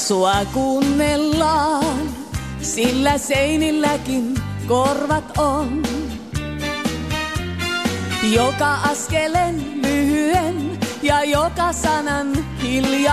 Sua kuunnellaan, sillä seinilläkin korvat on. Joka askelen lyhyen ja joka sanan hilja.